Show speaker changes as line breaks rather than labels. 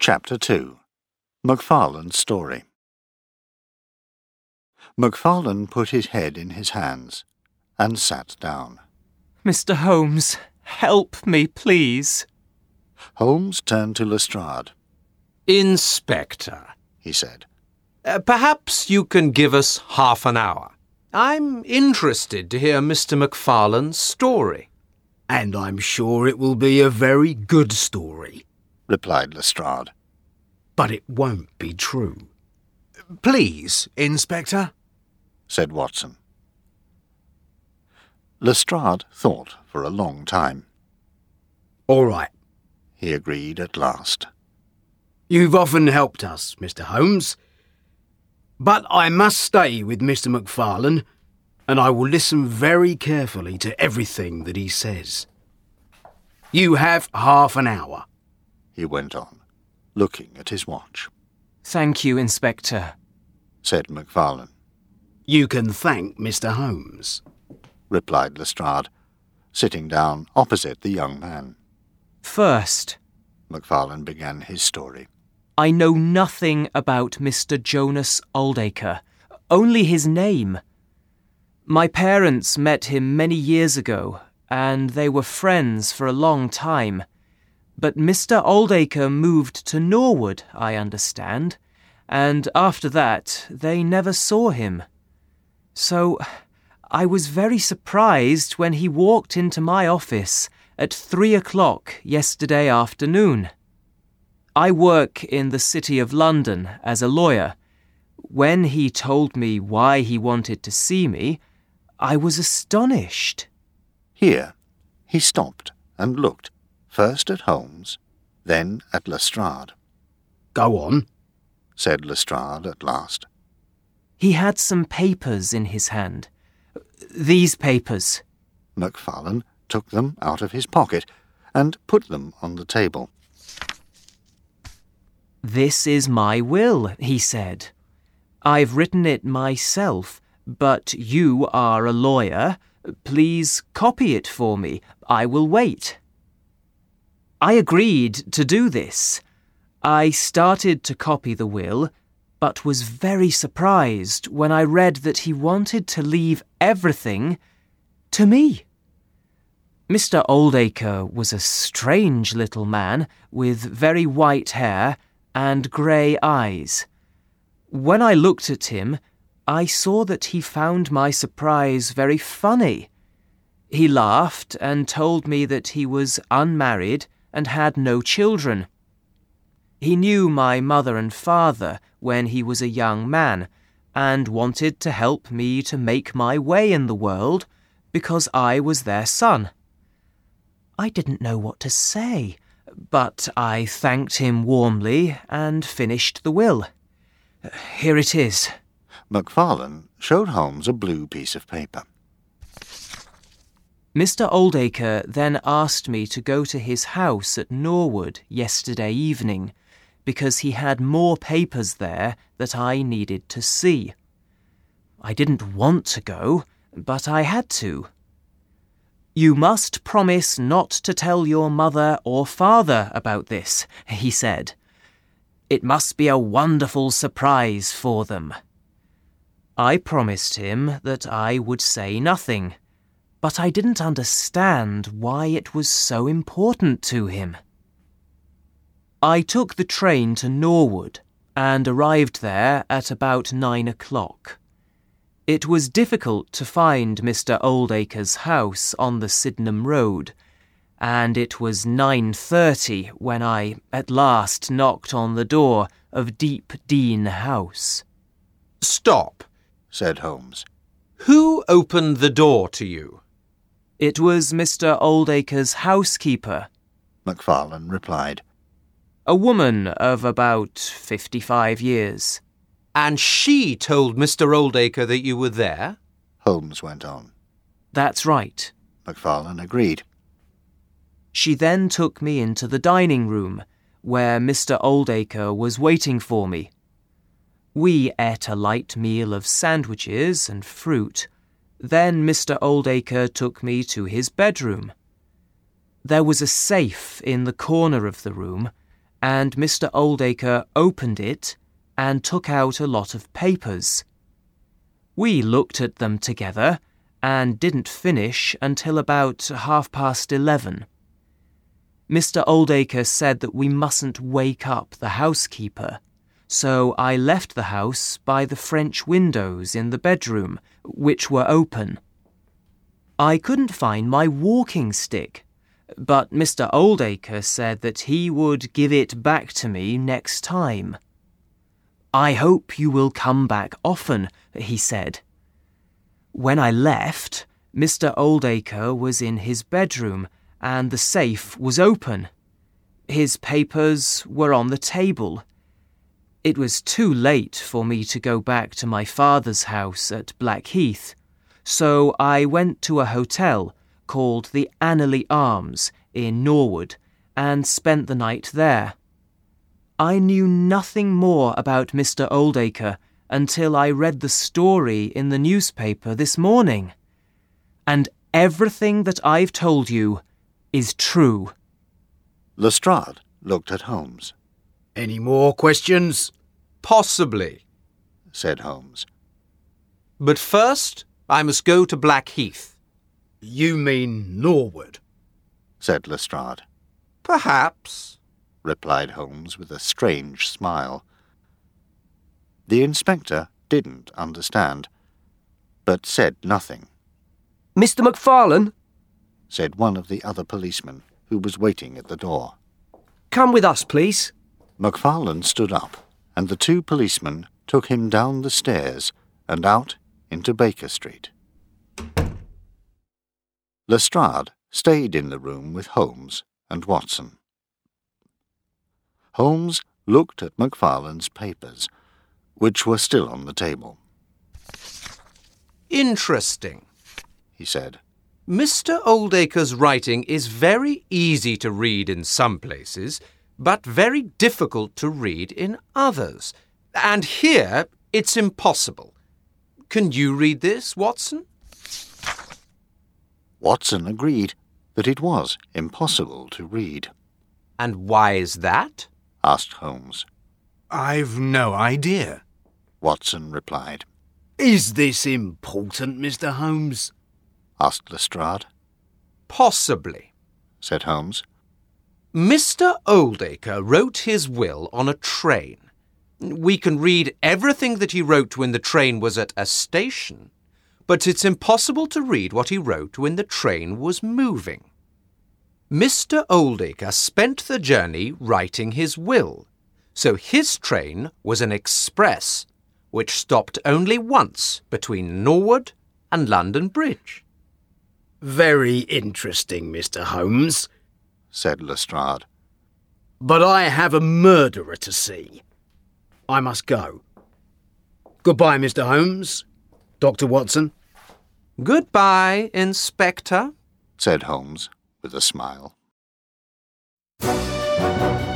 Chapter 2. Macfarlane's Story. Macfarlane put his head in his hands and sat down.
Mr. Holmes, help me, please.
Holmes turned to Lestrade.
Inspector,
he said.
Perhaps you can give us half an hour. I'm interested to hear Mr. Macfarlane's story.
And I'm sure it will be a very good story,
replied Lestrade.
But it won't be true.
Please, Inspector,
said Watson. Lestrade thought for a long time.
All right,
he agreed at last.
You've often helped us, Mr. Holmes. But I must stay with Mr. Macfarlane, and I will listen very carefully to everything that he says. You have half an hour,
he went on, looking at his watch.
Thank you, Inspector,
said Macfarlane.
You can thank Mr. Holmes,
replied Lestrade, sitting down opposite the young man.
First,
Macfarlane began his story.
I know nothing about Mr. Jonas Oldacre, only his name. My parents met him many years ago, and they were friends for a long time. But Mr. Oldacre moved to Norwood, I understand, and after that they never saw him. So I was very surprised when he walked into my office at 3 o'clock yesterday afternoon. I work in the City of London as a lawyer. When he told me why he wanted to see me, I was astonished.
Here he stopped and looked, first at Holmes, then at Lestrade.
Go on,
said Lestrade at last.
He had some papers in his hand. These papers.
Macfarlane took them out of his pocket and put them on the table.
This is my will, he said. I've written it myself, but you are a lawyer. Please copy it for me. I will wait. I agreed to do this. I started to copy the will, but was very surprised when I read that he wanted to leave everything to me. Mr. Oldacre was a strange little man with very white hair and grey eyes. When I looked at him, I saw that he found my surprise very funny. He laughed and told me that he was unmarried and had no children. He knew my mother and father when he was a young man and wanted to help me to make my way in the world because I was their son. I didn't know what to say, but I thanked him warmly and finished the will. Here it is.
Macfarlane showed Holmes a blue piece of paper.
Mr. Oldacre then asked me to go to his house at Norwood yesterday evening because he had more papers there that I needed to see. I didn't want to go, but I had to. You must promise not to tell your mother or father about this, he said. It must be a wonderful surprise for them. I promised him that I would say nothing, but I didn't understand why it was so important to him. I took the train to Norwood and arrived there at about 9 o'clock. It was difficult to find Mr. Oldacre's house on the Sydenham Road, and it was 9:30 when I at last knocked on the door of Deep Dean House.
Stop,
said Holmes.
Who opened the door to you?
It was Mr. Oldacre's housekeeper,
Macfarlane replied.
A woman of about 55 years.
And she told Mr. Oldacre that you were there?
Holmes went on.
That's right.
Macfarlane agreed.
She then took me into the dining room, where Mr. Oldacre was waiting for me. We ate a light meal of sandwiches and fruit. Then Mr. Oldacre took me to his bedroom. There was a safe in the corner of the room, and Mr. Oldacre opened it and took out a lot of papers. We looked at them together and didn't finish until about 11:30. Mr. Oldacre said that we mustn't wake up the housekeeper, so I left the house by the French windows in the bedroom, which were open. I couldn't find my walking stick, but Mr. Oldacre said that he would give it back to me next time. "I hope you will come back often," he said. When I left, Mr. Oldacre was in his bedroom and the safe was open. His papers were on the table. It was too late for me to go back to my father's house at Blackheath, so I went to a hotel called the Annerley Arms in Norwood and spent the night there. I knew nothing more about Mr. Oldacre until I read the story in the newspaper this morning. And everything that I've told you is true.
Lestrade looked at Holmes.
Any more questions?
Possibly,
Said Holmes.
but first I must go to Blackheath.
You mean Norwood?
Said Lestrade.
Perhaps.
Replied Holmes with a strange smile. The inspector didn't understand, but said nothing.
Mr. McFarlane,
Said one of the other policemen who was waiting at the door.
come with us, please.
McFarlane stood up, and the two policemen took him down the stairs and out into Baker Street. Lestrade stayed in the room with Holmes and Watson. Holmes looked at McFarlane's papers, which were still on the table.
Interesting.
He said.
Mr. Oldacre's writing is very easy to read in some places, but very difficult to read in others. And here it's impossible. Can you read this, Watson?
Watson agreed that it was impossible to read.
And why is that?
Asked Holmes.
I've no idea.
Watson replied.
Is this important, Mr. Holmes?
Asked Lestrade.
Possibly.
Said Holmes.
Mr. Oldacre wrote his will on a train. We can read everything that he wrote when the train was at a station, but it's impossible to read what he wrote when the train was moving. Mr. Oldacre spent the journey writing his will, so his train was an express, which stopped only once between Norwood and London Bridge.
Very interesting, Mr. Holmes.
Said Lestrade.
But I have a murderer to see. I must go. Goodbye, Mr. Holmes. Dr. Watson.
Goodbye, Inspector,
Said Holmes with a smile.